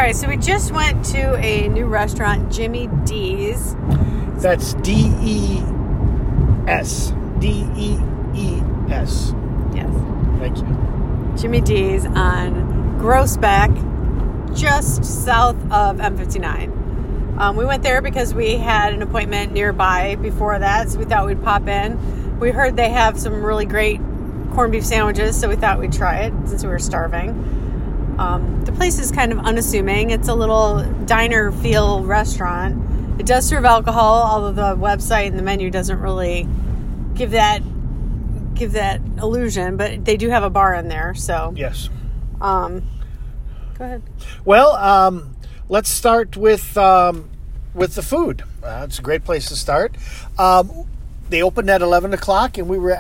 right, so we just went to a new restaurant, Jimmy D's. That's D-E-S. D-E-E-S. Yes. Thank you. Jimmy D's on Groesbeck, just south of M59. We went there because we had an appointment nearby before that, so we thought we'd pop in. We heard they have some really great corned beef sandwiches, so we thought we'd try it since we were starving. The place is kind of unassuming. It's a little diner feel restaurant. It does serve alcohol, although the website and the menu doesn't really give that illusion, but they do have a bar in there. So Yes. go ahead. Well, let's start with the food. It's a great place to start. They opened at 11 o'clock, and we were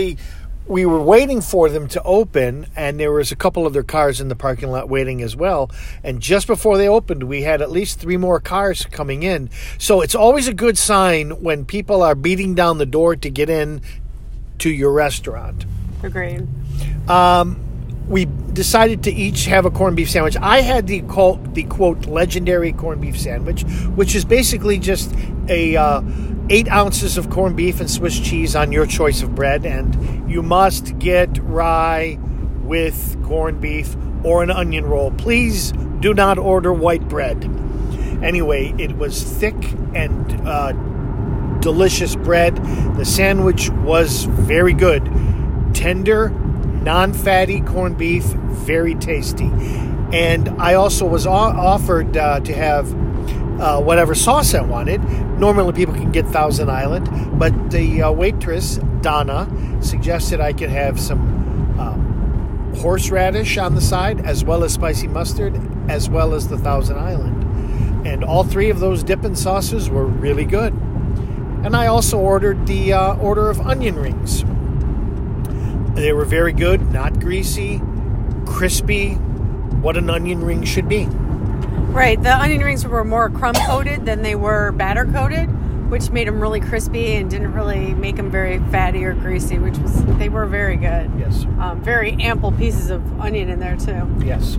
waiting for them to open, and there was a couple of their cars in the parking lot waiting as well. And just before they opened, we had at least 3 more cars coming in. So it's always a good sign when people are beating down the door to get in to your restaurant. Agreed. We decided to each have a corned beef sandwich. I had the quote legendary corned beef sandwich, which is basically just a 8 ounces of corned beef and Swiss cheese on your choice of bread, and you must get rye with corned beef or an onion roll. Please do not order white bread. Anyway, it was thick and delicious bread. The sandwich was very good. Tender, non-fatty corned beef, very tasty. And I also was offered to have whatever sauce I wanted. Normally people can get Thousand Island, but the waitress, Donna, suggested I could have some horseradish on the side, as well as spicy mustard, as well as the Thousand Island. And all 3 of those dipping sauces were really good. And I also ordered the order of onion rings. They were very good, not greasy, crispy, what an onion ring should be. Right, the onion rings were more crumb-coated than they were batter-coated, which made them really crispy and didn't really make them very fatty or greasy, they were very good. Yes. Very ample pieces of onion in there, too. Yes.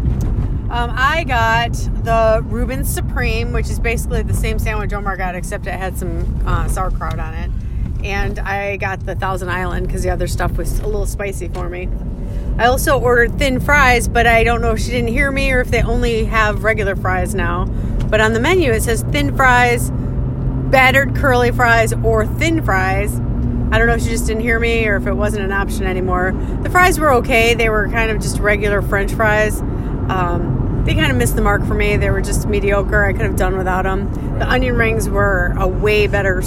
I got the Reuben Supreme, which is basically the same sandwich Omar got, except it had some sauerkraut on it. And I got the Thousand Island because the other stuff was a little spicy for me. I also ordered thin fries, but I don't know if she didn't hear me or if they only have regular fries now. But on the menu it says thin fries, battered curly fries, or thin fries. I don't know if she just didn't hear me or if it wasn't an option anymore. The fries were okay. They were kind of just regular French fries. They kind of missed the mark for me. They were just mediocre. I could have done without them. Right. The onion rings were a way better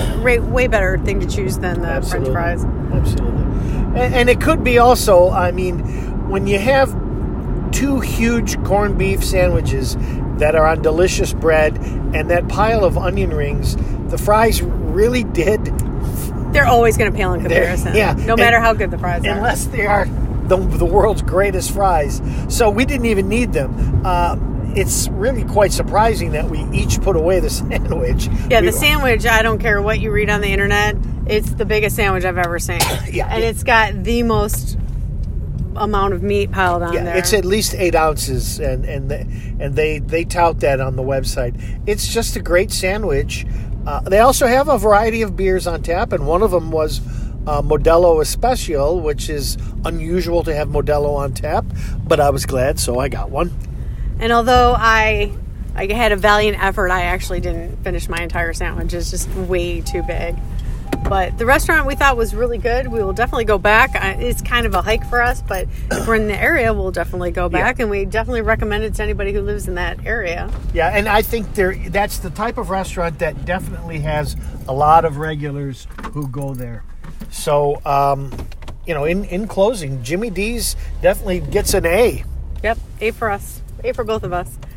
thing to choose than the French fries. Absolutely. And it could be also, I mean, when you have 2 huge corned beef sandwiches that are on delicious bread and that pile of onion rings, the fries really did. They're always going to pale in comparison. Yeah. No matter how good the fries are. Unless they are the world's greatest fries. So we didn't even need them. It's really quite surprising that we each put away the sandwich. Yeah, the sandwich, I don't care what you read on the internet, it's the biggest sandwich I've ever seen. Yeah. And it's got the most amount of meat piled on there. It's at least 8 ounces, and they tout that on the website. It's just a great sandwich. They also have a variety of beers on tap, and one of them was Modelo Especial, which is unusual to have Modelo on tap, but I was glad, so I got one. And although I had a valiant effort, I actually didn't finish my entire sandwich. It's just way too big. But the restaurant we thought was really good. We will definitely go back. It's kind of a hike for us, but if we're in the area, we'll definitely go back. Yeah. And we definitely recommend it to anybody who lives in that area. Yeah, and I think that's the type of restaurant that definitely has a lot of regulars who go there. So, in closing, Jimmy D's definitely gets an A. Yep, A for us. A for both of us.